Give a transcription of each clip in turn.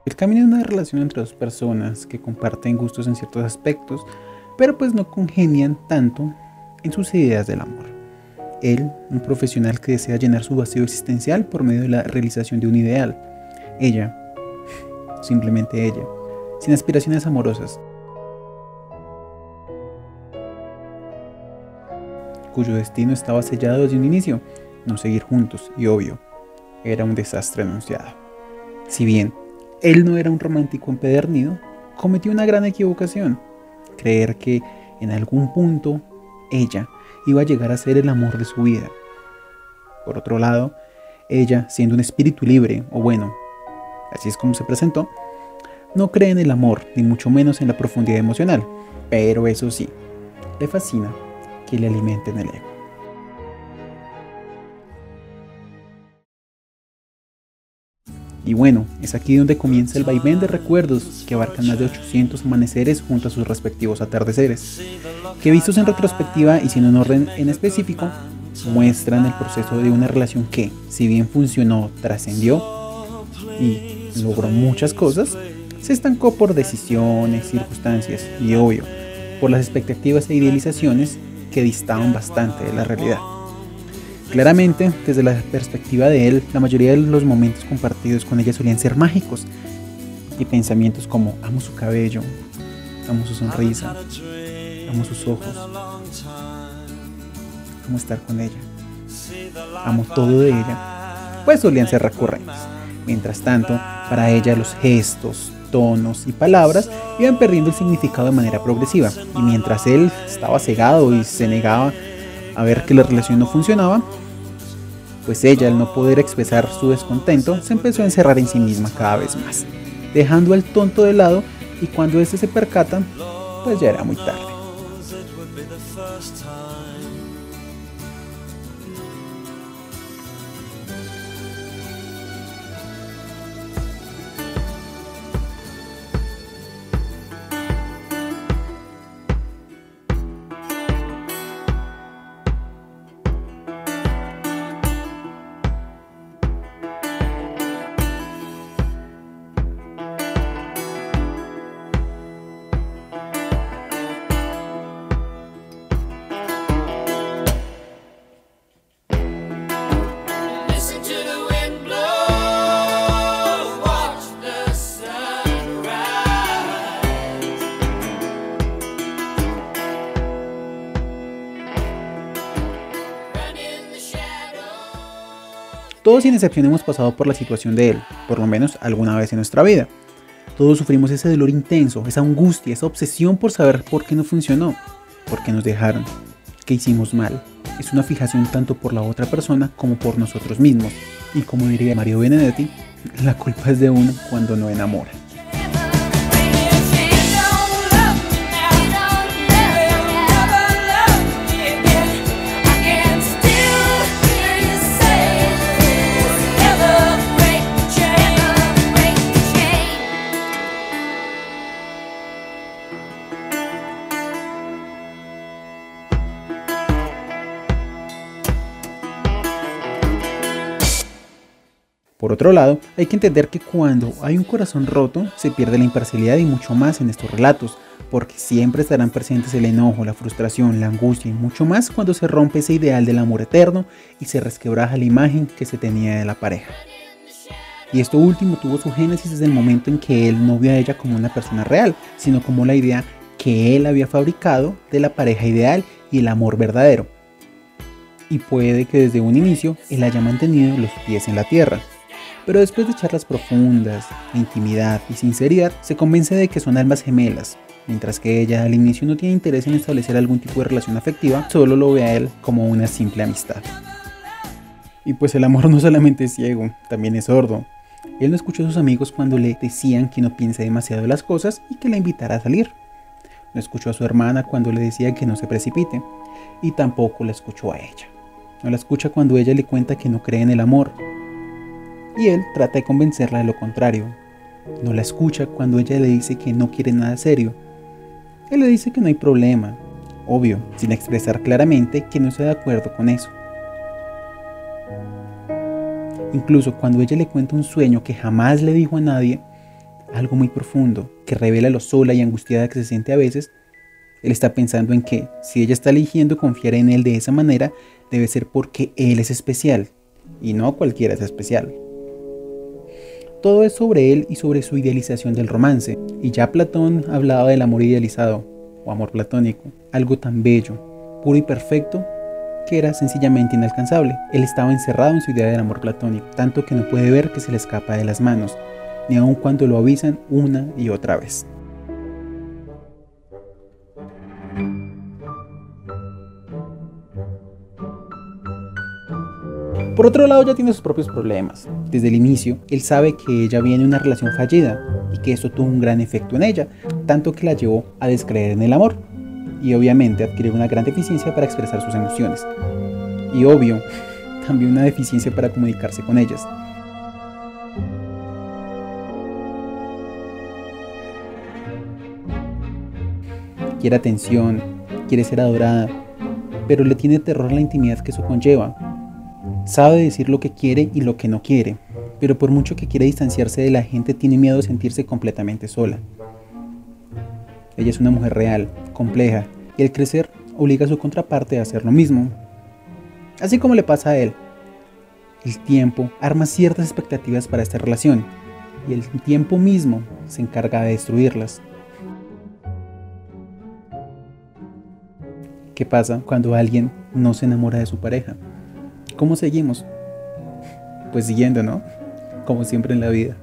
El camino es una relación entre dos personas que comparten gustos en ciertos aspectos, pero pues no congenian tanto en sus ideas del amor. Él, un profesional que desea llenar su vacío existencial por medio de la realización de un ideal. Ella, simplemente ella, sin aspiraciones amorosas, cuyo destino estaba sellado desde un inicio, no seguir juntos, y obvio, era un desastre anunciado. Si bien él no era un romántico empedernido, cometió una gran equivocación, creer que en algún punto ella iba a llegar a ser el amor de su vida. Por otro lado, ella, siendo un espíritu libre, o bueno, así es como se presentó, no cree en el amor, ni mucho menos en la profundidad emocional, pero eso sí, le fascina que le alimenten el ego. Y bueno, es aquí donde comienza el vaivén de recuerdos que abarcan más de 800 amaneceres junto a sus respectivos atardeceres, que vistos en retrospectiva y sin un orden en específico, muestran el proceso de una relación que, si bien funcionó, trascendió y logró muchas cosas, se estancó por decisiones, circunstancias y, obvio, por las expectativas e idealizaciones que distaban bastante de la realidad. Claramente, desde la perspectiva de él, la mayoría de los momentos compartidos con ella solían ser mágicos, y pensamientos como amo su cabello, amo su sonrisa, amo sus ojos, amo estar con ella, amo todo de ella, pues solían ser recurrentes. Mientras tanto, para ella los gestos, tonos y palabras iban perdiendo el significado de manera progresiva, y mientras él estaba cegado y se negaba a ver que la relación no funcionaba, pues ella, al no poder expresar su descontento, se empezó a encerrar en sí misma cada vez más, dejando al tonto de lado, y cuando éste se percata, pues ya era muy tarde. Todos sin excepción hemos pasado por la situación de él, por lo menos alguna vez en nuestra vida. Todos sufrimos ese dolor intenso, esa angustia, esa obsesión por saber por qué no funcionó, por qué nos dejaron, qué hicimos mal. Es una fijación tanto por la otra persona como por nosotros mismos. Y como diría Mario Benedetti, la culpa es de uno cuando no enamora. Por otro lado, hay que entender que cuando hay un corazón roto, se pierde la imparcialidad y mucho más en estos relatos, porque siempre estarán presentes el enojo, la frustración, la angustia y mucho más cuando se rompe ese ideal del amor eterno y se resquebraja la imagen que se tenía de la pareja. Y esto último tuvo su génesis desde el momento en que él no vio a ella como una persona real, sino como la idea que él había fabricado de la pareja ideal y el amor verdadero. Y puede que desde un inicio él haya mantenido los pies en la tierra. Pero después de charlas profundas, intimidad y sinceridad, se convence de que son almas gemelas, mientras que ella al inicio no tiene interés en establecer algún tipo de relación afectiva, solo lo ve a él como una simple amistad. Y pues el amor no solamente es ciego, también es sordo. Él no escuchó a sus amigos cuando le decían que no piense demasiado en las cosas y que la invitara a salir. No escuchó a su hermana cuando le decía que no se precipite, y tampoco la escuchó a ella. No la escucha cuando ella le cuenta que no cree en el amor, y él trata de convencerla de lo contrario. No la escucha cuando ella le dice que no quiere nada serio. Él le dice que no hay problema, obvio, sin expresar claramente que no está de acuerdo con eso. Incluso cuando ella le cuenta un sueño que jamás le dijo a nadie, algo muy profundo que revela lo sola y angustiada que se siente a veces, él está pensando en que si ella está eligiendo confiar en él de esa manera, debe ser porque él es especial y no cualquiera es especial. Todo es sobre él y sobre su idealización del romance, y ya Platón hablaba del amor idealizado o amor platónico, algo tan bello, puro y perfecto que era sencillamente inalcanzable. Él estaba encerrado en su idea del amor platónico, tanto que no puede ver que se le escapa de las manos, ni aun cuando lo avisan una y otra vez. Por otro lado, ya tiene sus propios problemas. Desde el inicio, él sabe que ella viene de una relación fallida y que esto tuvo un gran efecto en ella, tanto que la llevó a descreer en el amor y obviamente adquirir una gran deficiencia para expresar sus emociones. Y obvio, también una deficiencia para comunicarse con ellas. Quiere atención, quiere ser adorada, pero le tiene terror a la intimidad que eso conlleva. Sabe decir lo que quiere y lo que no quiere, pero por mucho que quiere distanciarse de la gente, tiene miedo de sentirse completamente sola. Ella es una mujer real, compleja, y el crecer obliga a su contraparte a hacer lo mismo. Así como le pasa a él. El tiempo arma ciertas expectativas para esta relación, y el tiempo mismo se encarga de destruirlas. ¿Qué pasa cuando alguien no se enamora de su pareja? ¿Cómo seguimos? Pues siguiendo, ¿no? Como siempre en la vida.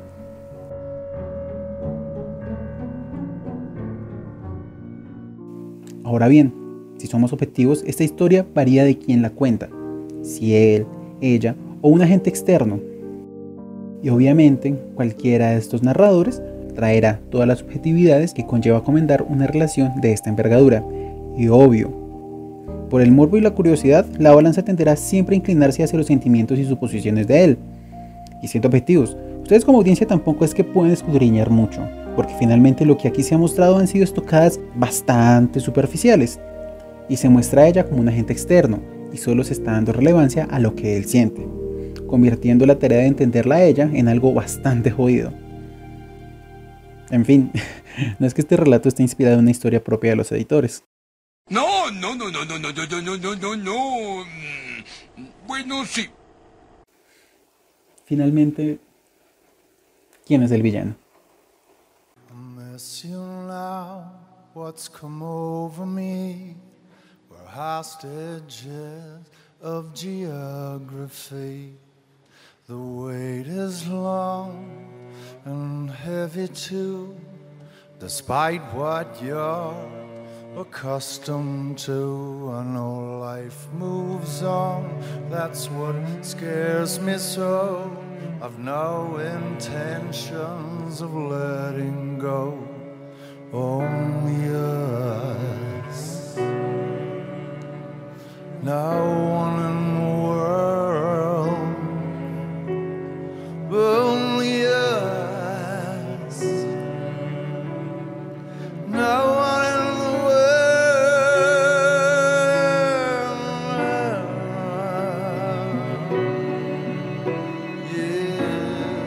Ahora bien, si somos objetivos, esta historia varía de quién la cuenta. Si él, ella o un agente externo. Y obviamente, cualquiera de estos narradores traerá todas las subjetividades que conlleva comentar una relación de esta envergadura. Y obvio, por el morbo y la curiosidad, la balanza tenderá siempre a inclinarse hacia los sentimientos y suposiciones de él. Y siendo objetivos, ustedes como audiencia tampoco es que pueden escudriñar mucho, porque finalmente lo que aquí se ha mostrado han sido estocadas bastante superficiales, y se muestra a ella como un agente externo, y solo se está dando relevancia a lo que él siente, convirtiendo la tarea de entenderla a ella en algo bastante jodido. En fin, no es que este relato esté inspirado en una historia propia de los editores. No. Bueno, sí. Finalmente, ¿quién es el villano? What's come over me? We're hostages of geography. The wait is long and heavy too, despite what you're accustomed to. I know life moves on, that's what scares me so. I've no intentions of letting go. Only us, no one in the world, only us, no one in the world, yeah.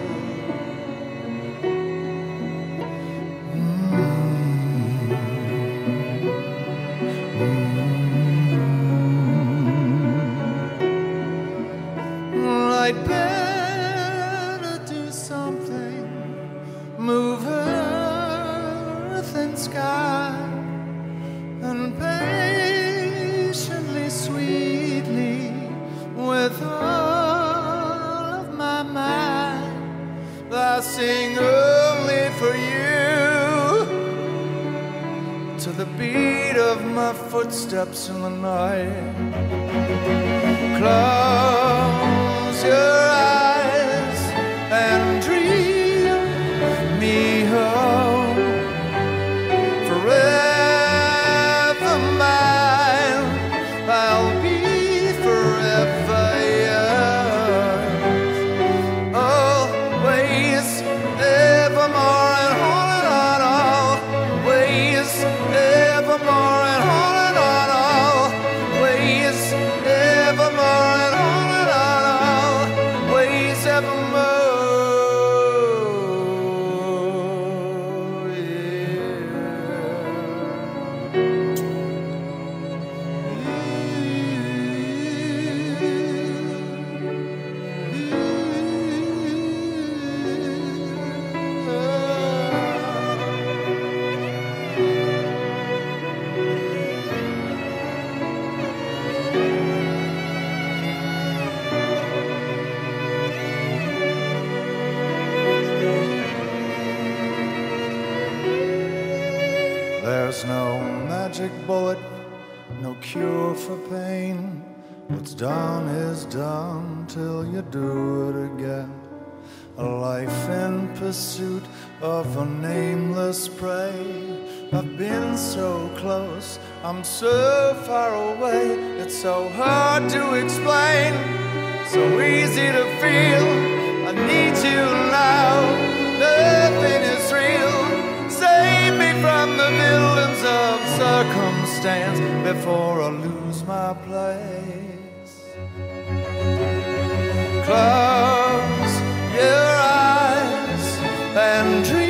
I'd better do something, move earth and sky, and patiently, sweetly, with all of my mind, I sing only for you, to the beat of my footsteps in the night. Close your eyes and dream me home, forever mine, I'll be forever yours, always, evermore and on, always, evermore and on, always, evermore and on, always. There's no magic bullet, no cure for pain. What's done is done till you do it again. A life in pursuit of a nameless prey. I've been so close, I'm so far away. It's so hard to explain, so easy to feel. I need you now, nothing is real. Save me from the villains of circumstance before I lose my place. Close your eyes and dream.